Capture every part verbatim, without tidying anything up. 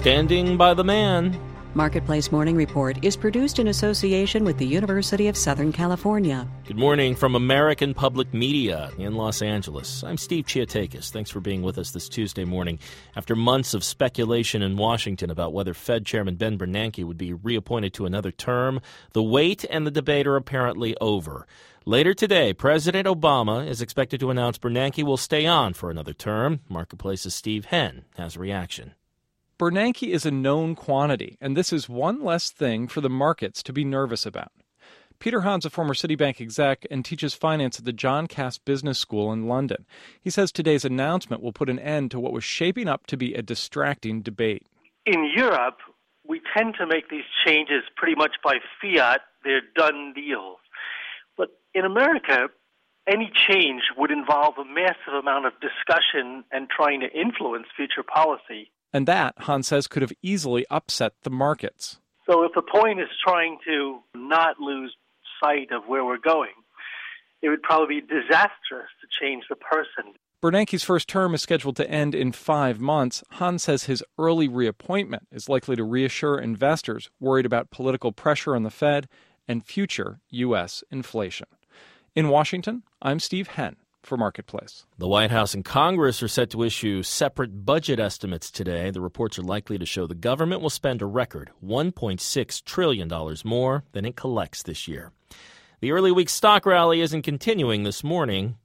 Standing by the man. Marketplace Morning Report is produced in association with the University of Southern California. Good morning from American Public Media in Los Angeles. I'm Steve Chiatakis. Thanks for being with us this Tuesday morning. After months of speculation in Washington about whether Fed Chairman Ben Bernanke would be reappointed to another term, the wait and the debate are apparently over. Later today, President Obama is expected to announce Bernanke will stay on for another term. Marketplace's Steve Henn has a reaction. Bernanke is a known quantity, and this is one less thing for the markets to be nervous about. Peter Hahn's a former Citibank exec and teaches finance at the John Cass Business School in London. He says today's announcement will put an end to what was shaping up to be a distracting debate. In Europe, we tend to make these changes pretty much by fiat. They're done deals. But in America, any change would involve a massive amount of discussion and trying to influence future policy. And that, Hahn says, could have easily upset the markets. So if the point is trying to not lose sight of where we're going, it would probably be disastrous to change the person. Bernanke's first term is scheduled to end in five months. Hahn says his early reappointment is likely to reassure investors worried about political pressure on the Fed and future U S inflation. In Washington, I'm Steve Henn for Marketplace. The White House and Congress are set to issue separate budget estimates today. The reports are likely to show the government will spend a record one point six trillion dollars more than it collects this year. The early week stock rally isn't continuing this morning.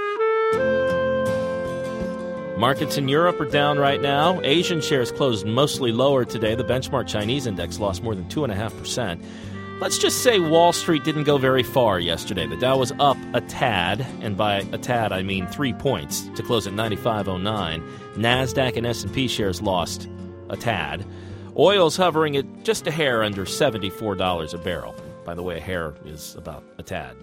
Markets in Europe are down right now. Asian shares closed mostly lower today. The benchmark Chinese index lost more than two point five percent. Let's just say Wall Street didn't go very far yesterday. The Dow was up a tad, and by a tad I mean three points, to close at ninety-five oh nine. NASDAQ and S and P shares lost a tad. Oil's hovering at just a hair under seventy-four dollars a barrel. By the way, a hair is about a tad.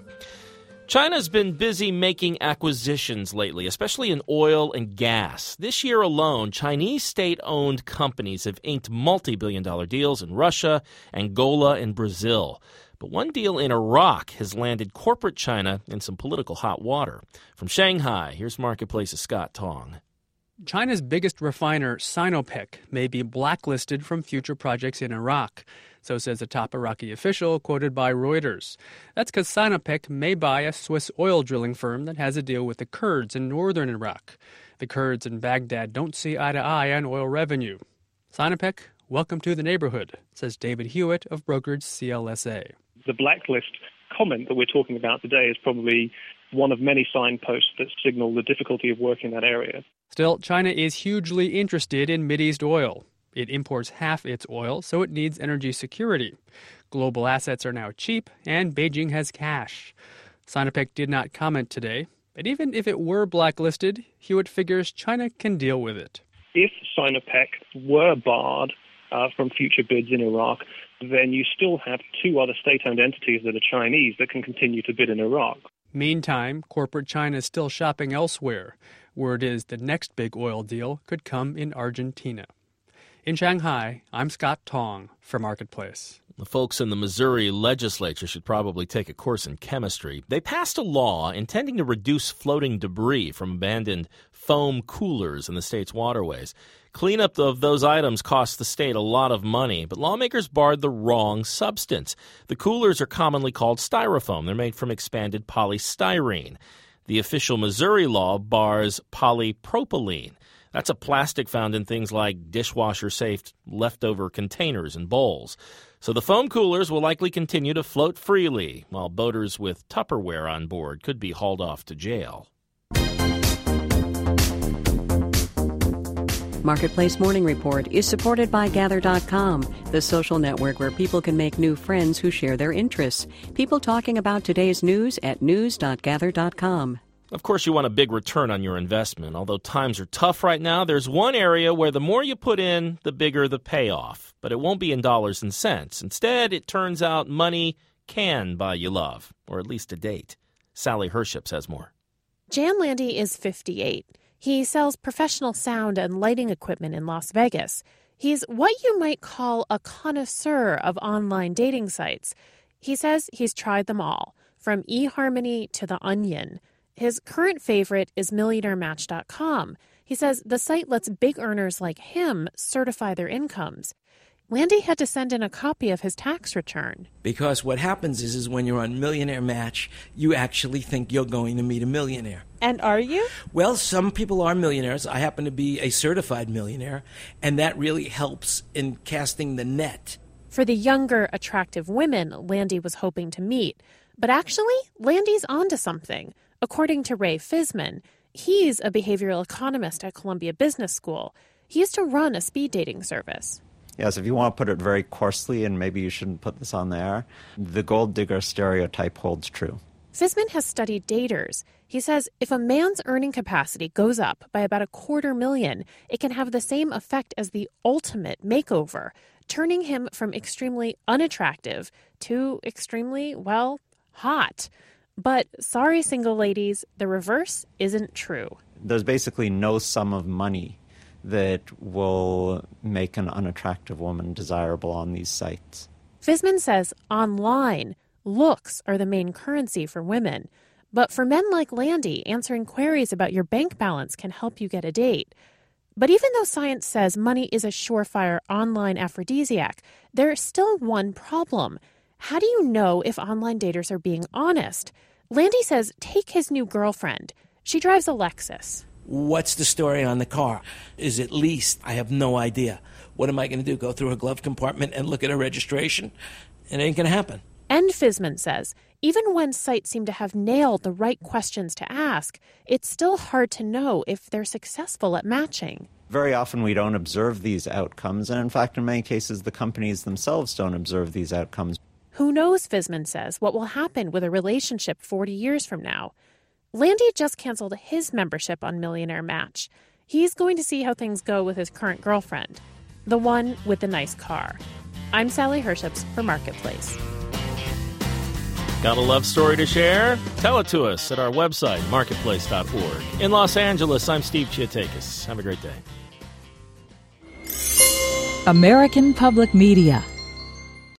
China's been busy making acquisitions lately, especially in oil and gas. This year alone, Chinese state-owned companies have inked multi-billion dollar deals in Russia, Angola, and Brazil. But one deal in Iraq has landed corporate China in some political hot water. From Shanghai, here's Marketplace's Scott Tong. China's biggest refiner, Sinopec, may be blacklisted from future projects in Iraq. So says a top Iraqi official quoted by Reuters. That's because Sinopec may buy a Swiss oil drilling firm that has a deal with the Kurds in northern Iraq. The Kurds in Baghdad don't see eye to eye on oil revenue. Sinopec, welcome to the neighborhood, says David Hewitt of brokerage C L S A. The blacklist comment that we're talking about today is probably one of many signposts that signal the difficulty of work in that area. Still, China is hugely interested in Mideast oil. It imports half its oil, so it needs energy security. Global assets are now cheap, and Beijing has cash. Sinopec did not comment today, but even if it were blacklisted, Hewitt figures China can deal with it. If Sinopec were barred uh, from future bids in Iraq, then you still have two other state-owned entities that are Chinese that can continue to bid in Iraq. Meantime, corporate China is still shopping elsewhere. Word is the next big oil deal could come in Argentina. In Shanghai, I'm Scott Tong for Marketplace. The folks in the Missouri legislature should probably take a course in chemistry. They passed a law intending to reduce floating debris from abandoned foam coolers in the state's waterways. Cleanup of those items costs the state a lot of money, but lawmakers barred the wrong substance. The coolers are commonly called styrofoam. They're made from expanded polystyrene. The official Missouri law bars polypropylene. That's a plastic found in things like dishwasher-safe leftover containers and bowls. So the foam coolers will likely continue to float freely, while boaters with Tupperware on board could be hauled off to jail. Marketplace Morning Report is supported by Gather dot com, the social network where people can make new friends who share their interests. People talking about today's news at news dot gather dot com. Of course, you want a big return on your investment. Although times are tough right now, there's one area where the more you put in, the bigger the payoff. But it won't be in dollars and cents. Instead, it turns out money can buy you love, or at least a date. Sally Herships has more. Jan Landy is fifty-eight. He sells professional sound and lighting equipment in Las Vegas. He's what you might call a connoisseur of online dating sites. He says he's tried them all, from eHarmony to The Onion. His current favorite is millionaire match dot com. He says the site lets big earners like him certify their incomes. Landy had to send in a copy of his tax return. Because what happens is, is when you're on Millionaire Match, you actually think you're going to meet a millionaire. And are you? Well, some people are millionaires. I happen to be a certified millionaire, and that really helps in casting the net. For the younger, attractive women Landy was hoping to meet. But actually, Landy's onto something. According to Ray Fisman, he's a behavioral economist at Columbia Business School. He used to run a speed dating service. Yes, if you want to put it very coarsely, and maybe you shouldn't put this on there, the gold digger stereotype holds true. Fisman has studied daters. He says if a man's earning capacity goes up by about a quarter million, it can have the same effect as the ultimate makeover, turning him from extremely unattractive to extremely, well, hot. But sorry, single ladies, the reverse isn't true. There's basically no sum of money that will make an unattractive woman desirable on these sites. Fisman says online, looks are the main currency for women. But for men like Landy, answering queries about your bank balance can help you get a date. But even though science says money is a surefire online aphrodisiac, there's still one problem. How do you know if online daters are being honest? Landy says take his new girlfriend. She drives a Lexus. What's the story on the car? Is it leased? I have no idea. What am I going to do, go through her glove compartment and look at her registration? It ain't going to happen. And Fisman says, even when sites seem to have nailed the right questions to ask, it's still hard to know if they're successful at matching. Very often we don't observe these outcomes, and in fact, in many cases, the companies themselves don't observe these outcomes. Who knows, Fisman says, what will happen with a relationship forty years from now? Landy just canceled his membership on Millionaire Match. He's going to see how things go with his current girlfriend, the one with the nice car. I'm Sally Herships for Marketplace. Got a love story to share? Tell it to us at our website, marketplace dot org. In Los Angeles, I'm Steve Chiatakis. Have a great day. American Public Media